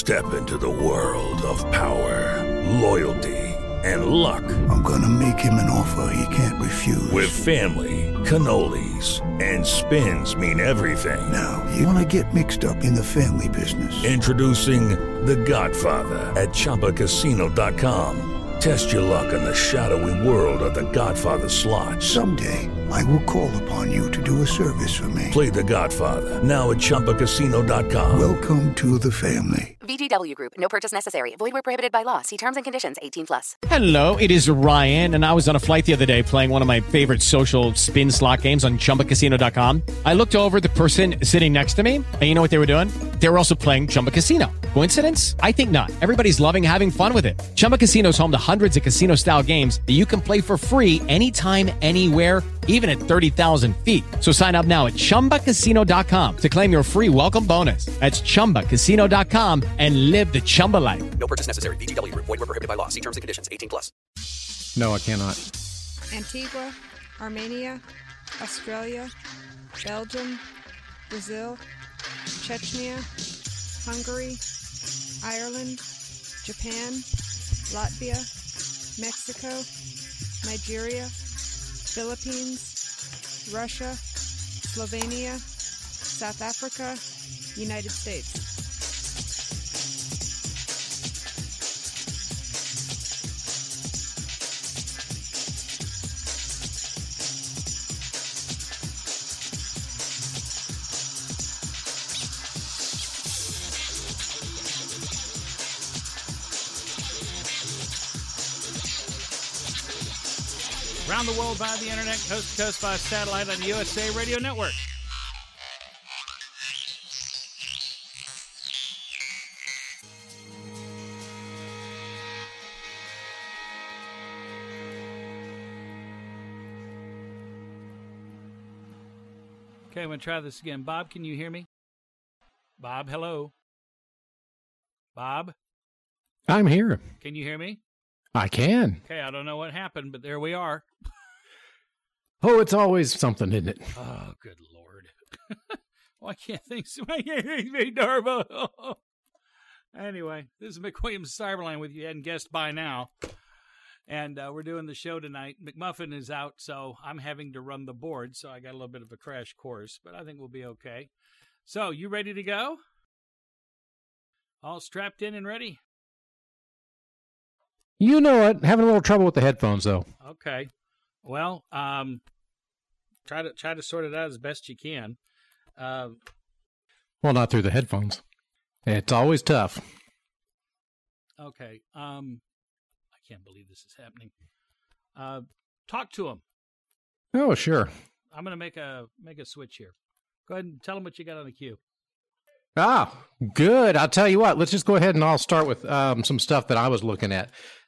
Step into the world of power, loyalty, and luck. I'm gonna make him an offer he can't refuse. With family, cannolis, and spins mean everything. Now, you wanna get mixed up in the family business. Introducing The Godfather at ChumbaCasino.com. Test your luck in the shadowy world of The Godfather slot. Someday, I will call upon you to do a service for me. Play The Godfather now at ChumbaCasino.com. Welcome to the family. VGW Group. No purchase necessary. Void where prohibited by law. See terms and conditions. 18+. Hello, it is Ryan, and I was on a flight the other day playing one of my favorite social spin slot games on ChumbaCasino.com. I looked over at the person sitting next to me, and you know what they were doing? They were also playing Chumba Casino. Coincidence? I think not. Everybody's loving having fun with it. Chumba Casino is home to hundreds of casino-style games that you can play for free anytime, anywhere, even at 30,000 feet. So sign up now at ChumbaCasino.com to claim your free welcome bonus. That's ChumbaCasino.com and live the Chumba life. No purchase necessary. VGW Group. Void where prohibited by law. See terms and conditions. 18+. No, I cannot. Antigua, Armenia, Australia, Belgium, Brazil, Chechnya, Hungary, Ireland, Japan, Latvia, Mexico, Nigeria, Philippines, Russia, Slovenia, South Africa, United States. Around the world via the internet, coast to coast via satellite on the USA Radio Network. Okay, I'm going to try this again. Bob, can you hear me? Bob, hello? Bob? I'm here. Can you hear me? I can. Okay, I don't know what happened, but there we are. Oh, it's always something, isn't it? Oh, good Lord. Why can't things be Darbo? Anyway, this is McWilliams Cyberline with you hadn't guessed by now. And we're doing the show tonight. McMuffin is out, so I'm having to run the board, so I got a little bit of a crash course, but I think we'll be okay. So, you ready to go? All strapped in and ready? You know what? Having a little trouble with the headphones, though. Okay. Well, try to sort it out as best you can. Well, not through the headphones. It's always tough. Okay. I can't believe this is happening. Talk to him. Oh, sure. I'm going to make a switch here. Go ahead and tell him what you got on the queue. Ah, good. I'll tell you what. Let's just go ahead and I'll start with some stuff that I was looking at.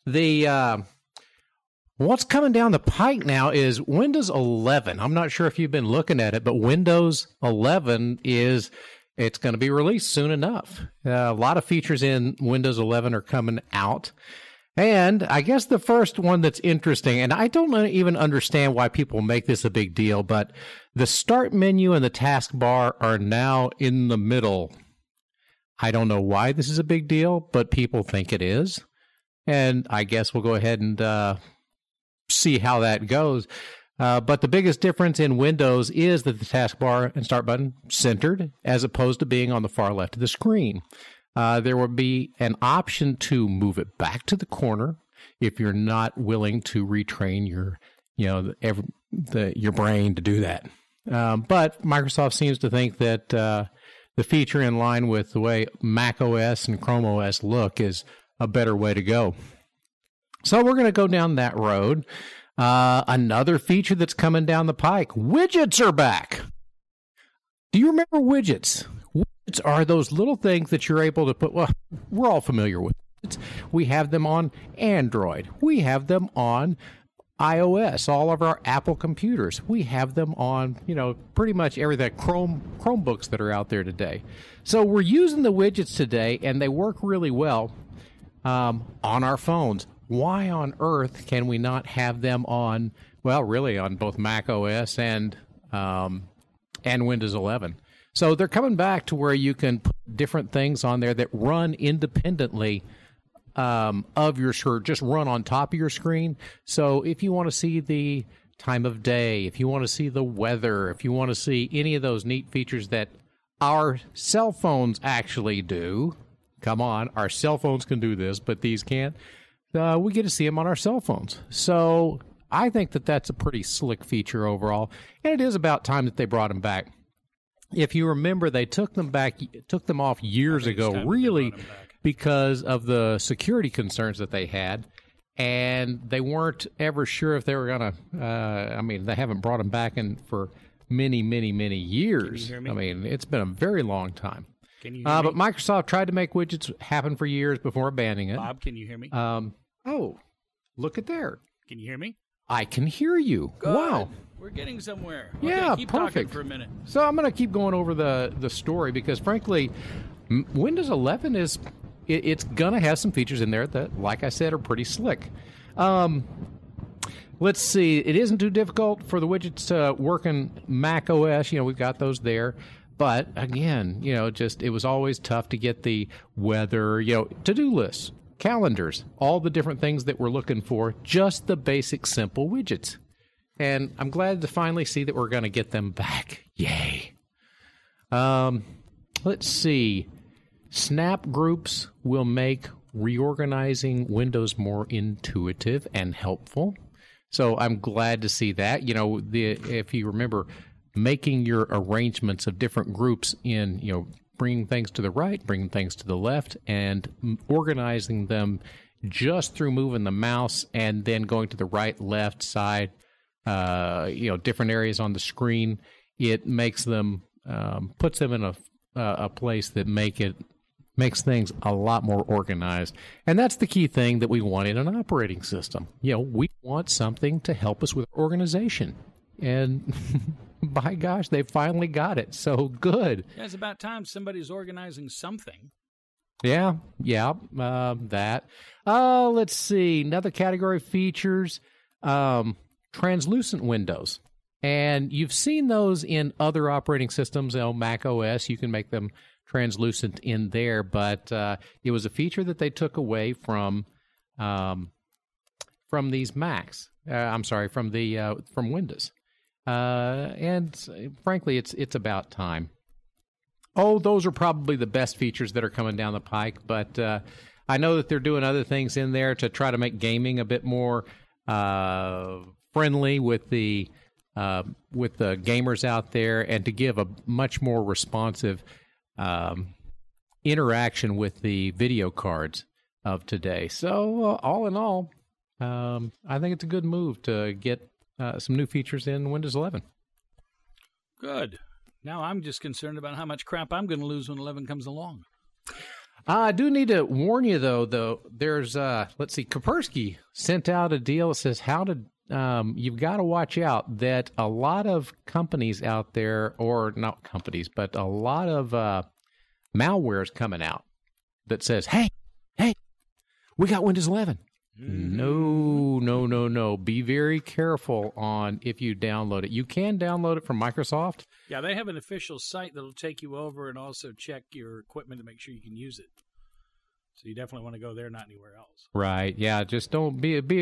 What's coming down the pike now is Windows 11. I'm not sure if you've been looking at it, but Windows 11 it's going to be released soon enough. A lot of features in Windows 11 are coming out. And I guess the first one that's interesting, and I don't even understand why people make this a big deal, but the start menu and the taskbar are now in the middle. I don't know why this is a big deal, but people think it is. And I guess we'll go ahead and see how that goes. But the biggest difference in Windows is that the taskbar and start button centered as opposed to being on the far left of the screen. There will be an option to move it back to the corner if you're not willing to retrain your brain to do that. But Microsoft seems to think that the feature in line with the way Mac OS and Chrome OS look is a better way to go. So we're going to go down that road. Another feature that's coming down the pike, widgets are back. Do you remember widgets? Widgets are those little things that you're able to put, well, we're all familiar with widgets. We have them on Android. We have them on iOS, all of our Apple computers. We have them on, pretty much everything, Chromebooks that are out there today. So we're using the widgets today, and they work really well on our phones. Why on earth can we not have them on, well, really on both Mac OS and Windows 11? So they're coming back to where you can put different things on there that run independently of your screen, just run on top of your screen. So if you want to see the time of day, if you want to see the weather, if you want to see any of those neat features that our cell phones actually do, come on, our cell phones can do this, but these can't. We get to see them on our cell phones. So I think that that's a pretty slick feature overall, and it is about time that they brought them back. If you remember, they took them off years ago, really because of the security concerns that they had, and they weren't ever sure if they were going to, they haven't brought them back in for many, many, many years. Can you hear me? I mean, it's been a very long time. Can you hear me? But Microsoft tried to make widgets happen for years before abandoning it. Bob, can you hear me? Oh, look at there. Can you hear me? I can hear you. Good. Wow. We're getting somewhere. Yeah, okay, keep perfect. talking for a minute. So I'm going to keep going over the story because, frankly, Windows 11 is it's going to have some features in there that, like I said, are pretty slick. Let's see. It isn't too difficult for the widgets to work in Mac OS. We've got those there. But, again, it was always tough to get the weather, to-do lists, calendars, all the different things that we're looking for, just the basic simple widgets. And I'm glad to finally see that we're going to get them back. Yay. Let's see. Snap groups will make reorganizing Windows more intuitive and helpful. So I'm glad to see that. If you remember, making your arrangements of different groups in, bringing things to the right, bringing things to the left, and organizing them just through moving the mouse and then going to the right, left side, different areas on the screen. It makes them, puts them in a place that makes things a lot more organized. And that's the key thing that we want in an operating system. We want something to help us with organization. And by gosh, they finally got it. So good. Yeah, it's about time somebody's organizing something. Yeah, that. Let's see. Another category of features, translucent windows. And you've seen those in other operating systems. Mac OS, you can make them translucent in there. But it was a feature that they took away from these Macs. From Windows. And frankly, it's about time. Oh, those are probably the best features that are coming down the pike, but I know that they're doing other things in there to try to make gaming a bit more friendly with the gamers out there, and to give a much more responsive interaction with the video cards of today. So, all in all, I think it's a good move to get some new features in Windows 11. Good. Now I'm just concerned about how much crap I'm going to lose when 11 comes along. I do need to warn you, though. There's, let's see, Kaspersky sent out a deal that says you've got to watch out that a lot of companies out there, or not companies, but a lot of malware is coming out that says, hey, we got Windows 11. No. Be very careful on if you download it. You can download it from Microsoft. Yeah, they have an official site that'll take you over and also check your equipment to make sure you can use it. So you definitely want to go there, not anywhere else. Right. Yeah. Just don't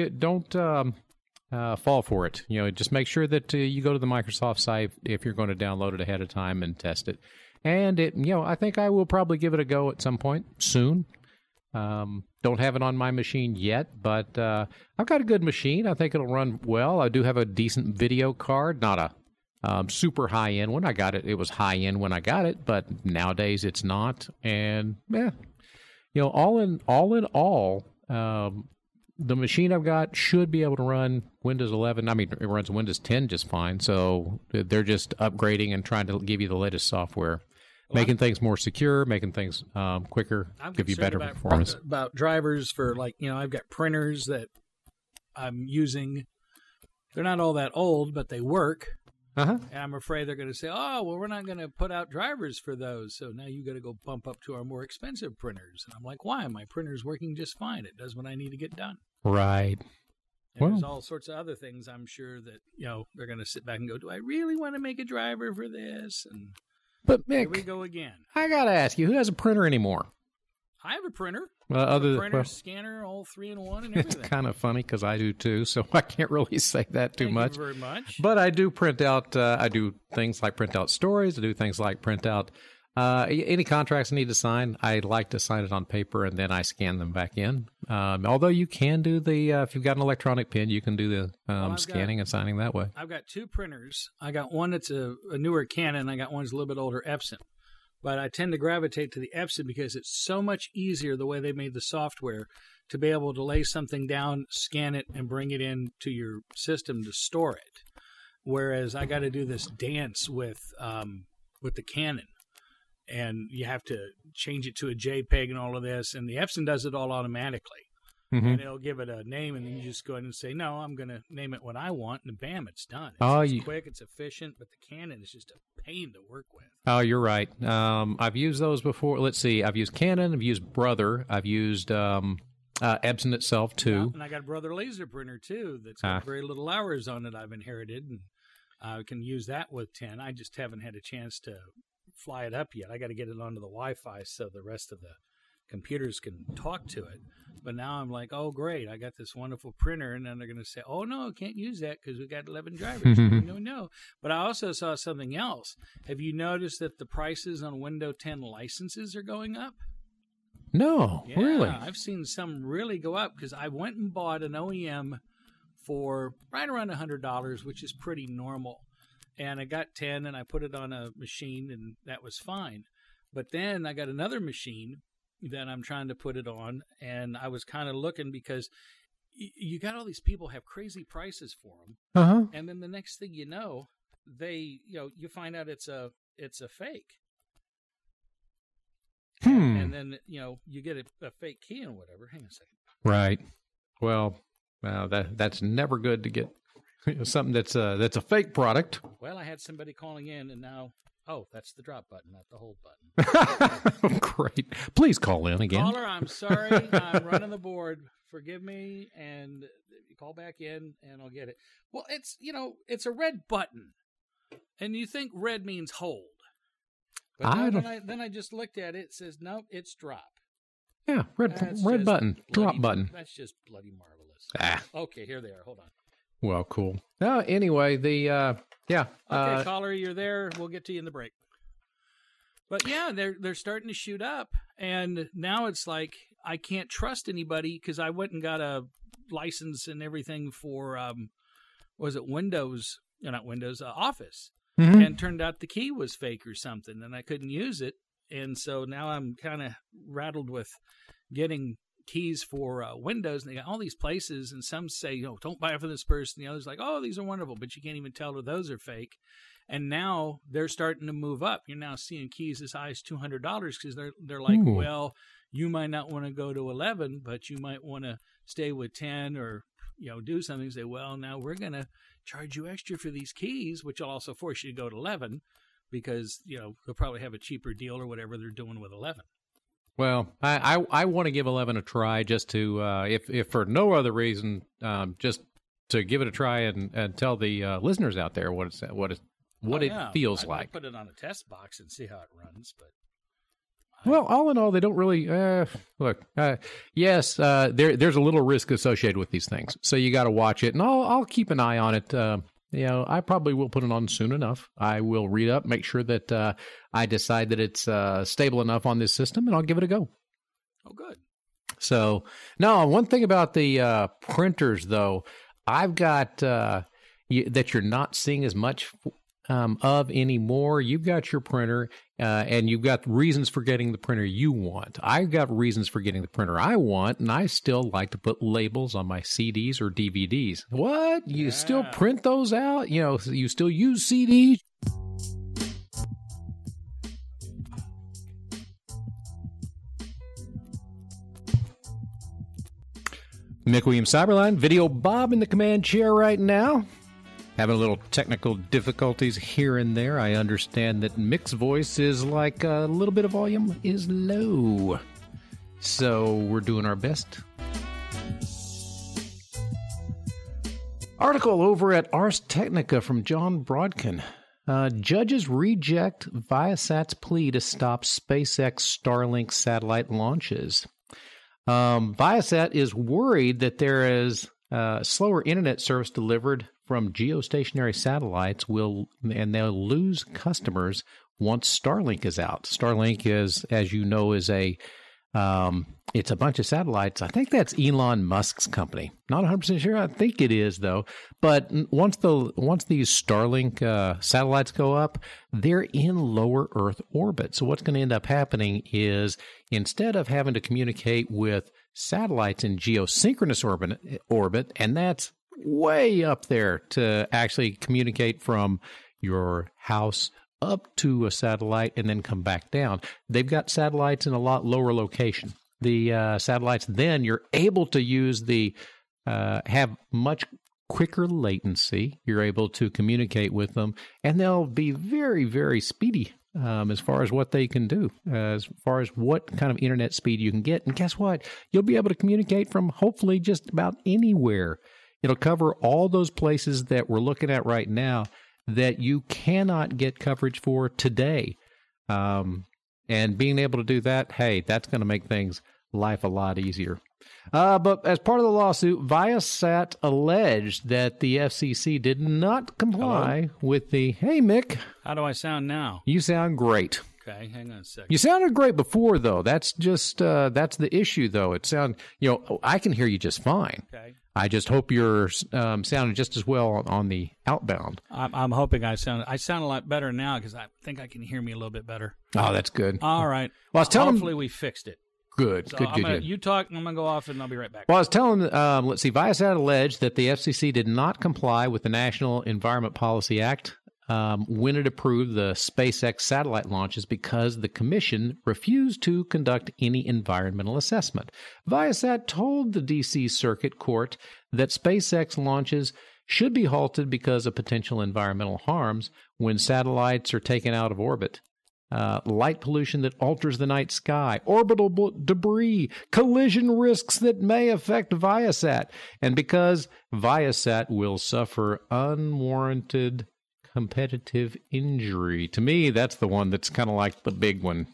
fall for it. Just make sure that you go to the Microsoft site if you're going to download it ahead of time and test it. And I think I will probably give it a go at some point soon. Don't have it on my machine yet, but I've got a good machine. I think it'll run well. I do have a decent video card, not a super high-end one. It was high-end when I got it, but nowadays it's not. And, all in all, the machine I've got should be able to run Windows 11. I mean, it runs Windows 10 just fine, so they're just upgrading and trying to give you the latest software. Making things more secure, making things quicker, give you better performance. About drivers for, I've got printers that I'm using. They're not all that old, but they work. Uh-huh. And I'm afraid they're going to say, we're not going to put out drivers for those. So now you got to go bump up to our more expensive printers. And I'm like, why? My printer's working just fine. It does what I need to get done. Right. And there's all sorts of other things I'm sure that, they're going to sit back and go, do I really want to make a driver for this? And But Here we Mick, go again. I got to ask you, who has a printer anymore? I have a printer. Other Scanner, all 3-in-1 and it's everything. kind of funny because I do too, so I can't really say that too Thank much. you very much. But I do print out. I do things like print out stories. I do things like print out any contracts I need to sign. I like to sign it on paper and then I scan them back in. Although you can do the if you've got an electronic pen, you can do the scanning and signing that way. I've got two printers. I got one that's a newer Canon. I got one that's a little bit older Epson. But I tend to gravitate to the Epson because it's so much easier the way they made the software to be able to lay something down, scan it, and bring it into your system to store it. Whereas I got to do this dance with the Canon, and you have to change it to a JPEG and all of this. And the Epson does it all automatically. And it'll give it a name, and then you just go ahead and say, no, I'm going to name it what I want, and bam, it's done. It's quick, it's efficient, but the Canon is just a pain to work with. Oh, you're right. I've used those before. Let's see. I've used Canon. I've used Brother. I've used Epson itself, too. Yeah, and I got a Brother laser printer, too, that's got very little hours on it I've inherited, and I can use that with 10. I just haven't had a chance to fly it up yet. I got to get it onto the Wi-Fi so the rest of the computers can talk to it. But now I'm like, oh, great, I got this wonderful printer, and then they're going to say, oh, no, can't use that because we got 11 drivers. No. But I also saw something else. Have you noticed that the prices on Windows 10 licenses are going up? No, Yeah, really? I've seen some really go up because I went and bought an OEM for right around $100, which is pretty normal. And I got 10, and I put it on a machine, and that was fine. But then I got another machine that I'm trying to put it on, and I was kind of looking because you got all these people have crazy prices for them, and then the next thing you know, you find out it's a fake, and then you get a fake key and whatever. Hang on a second. Right. Well, that's never good to get something that's a fake product. Well, I had somebody calling in, and now. Oh, that's the drop button, not the hold button. Great. Please call in again. Caller, I'm sorry. I'm running the board. Forgive me, and call back in, and I'll get it. Well, it's a red button, and you think red means hold. But then I just looked at it. It says, nope, it's drop. Yeah, red button, drop button. That's just bloody marvelous. Okay, here they are. Hold on. Well, cool. Anyway, yeah. Okay, caller, you're there. We'll get to you in the break. But yeah, they're starting to shoot up, and now it's like I can't trust anybody because I went and got a license and everything for Windows? Not Windows, Office, and turned out the key was fake or something, and I couldn't use it, and so now I'm kind of rattled with getting keys for Windows, and they got all these places, and some say, don't buy it from this person. The others like, oh, these are wonderful, but you can't even tell that those are fake. And now they're starting to move up. You're now seeing keys as high as $200 because they're like, well, you might not want to go to 11, but you might want to stay with 10 or do something. Say, well, now we're going to charge you extra for these keys, which will also force you to go to 11 because they'll probably have a cheaper deal or whatever they're doing with 11. Well, I want to give 11 a try just to, if for no other reason, just to give it a try and tell the listeners out there what it feels like. Put it on a test box and see how it runs, but. Well, all in all, they don't really look. Yes, there's a little risk associated with these things, so you got to watch it, and I'll keep an eye on it. I probably will put it on soon enough. I will read up, make sure that I decide that it's stable enough on this system, and I'll give it a go. Oh, good. So, now, one thing about the printers, though, I've got that you're not seeing as much of anymore. You've got your printer, and you've got reasons for getting the printer you want. I've got reasons for getting the printer I want, and I still like to put labels on my CDs or DVDs. What? You still print those out? You still use CDs? Mick Williams Cyberline, Video Bob in the command chair right now. Having a little technical difficulties here and there. I understand that Mick's voice is like a little bit of volume is low. So we're doing our best. Article over at Ars Technica from John Brodkin. Judges reject Viasat's plea to stop SpaceX Starlink satellite launches. Viasat is worried that there is slower internet service delivered from geostationary satellites and they'll lose customers once Starlink is out. Starlink is, as you know, is it's a bunch of satellites. I think that's Elon Musk's company. Not 100% sure. I think it is, though. But once these Starlink satellites go up, they're in lower Earth orbit. So what's going to end up happening is instead of having to communicate with satellites in geosynchronous orbit, and that's way up there to actually communicate from your house up to a satellite and then come back down. They've got satellites in a lot lower location. The satellites, then you're able to use have much quicker latency. You're able to communicate with them, and they'll be very, very speedy as far as what they can do, as far as what kind of internet speed you can get. And guess what? You'll be able to communicate from hopefully just about anywhere. It'll cover all those places that we're looking at right now that you cannot get coverage for today. And being able to do that, hey, that's going to make life a lot easier. But as part of the lawsuit, Viasat alleged that the FCC did not comply with the... Hey, Mick. How do I sound now? You sound great. Okay, hang on a second. You sounded great before, though. That's just that's the issue, though. I can hear you just fine. Okay. I just hope you're sounding just as well on the outbound. I'm hoping I sound a lot better now because I think I can hear me a little bit better. Oh, that's good. All right. Well, I was telling hopefully we fixed it. Good. So Good. You talk, and I'm going to go off, and I'll be right back. Well, I was telling, let's see, Viasat alleged that the FCC did not comply with the National Environment Policy Act when it approved the SpaceX satellite launches because the commission refused to conduct any environmental assessment. Viasat told the D.C. Circuit Court that SpaceX launches should be halted because of potential environmental harms when satellites are taken out of orbit. Light pollution that alters the night sky, orbital debris, collision risks that may affect Viasat, and because Viasat will suffer unwarranted competitive injury. To me, that's the one that's kind of like the big one.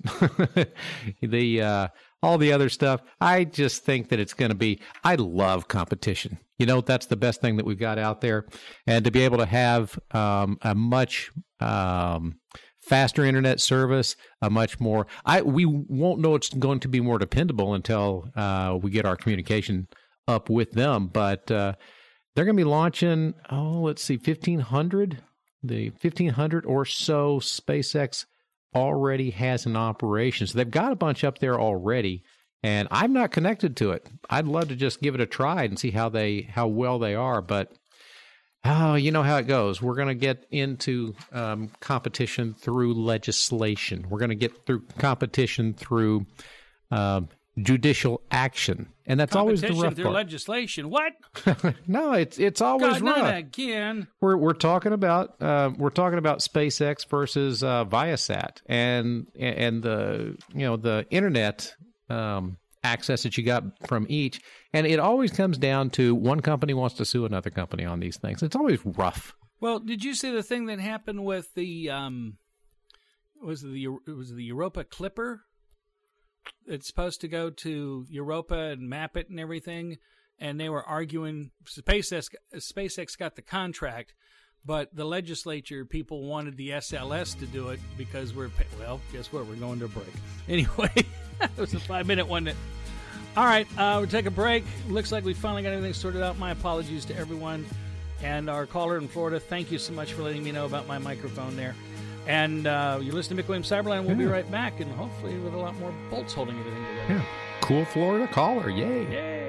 All the other stuff, I just think that it's going to be, I love competition. That's the best thing that we've got out there. And to be able to have a much faster internet service, a much more, we won't know it's going to be more dependable until we get our communication up with them. But they're going to be launching, 1,500. The 1,500 or so SpaceX already has in operation. So they've got a bunch up there already, and I'm not connected to it. I'd love to just give it a try and see how well they are, but you know how it goes. We're going to get into competition through legislation. We're going to get through competition through judicial action, and that's always the rough through part. Legislation. What? No, it's always God, rough. not again. We're talking about SpaceX versus Viasat and the internet access that you got from each, and it always comes down to one company wants to sue another company on these things. It's always rough. Well, did you see the thing that happened with the was the Europa Clipper? It's supposed to go to Europa and map it and everything, and they were arguing. SpaceX got the contract, but the legislature people wanted the SLS to do it because guess what? We're going to a break. Anyway, it was a 5-minute one. All right, we'll take a break. Looks like we finally got everything sorted out. My apologies to everyone. And our caller in Florida, thank you so much for letting me know about my microphone there. And you're listening to Mick Williams Cyberline. We'll be right back, and hopefully with a lot more bolts holding everything together. Yeah. Cool Florida caller. Yay. Yay.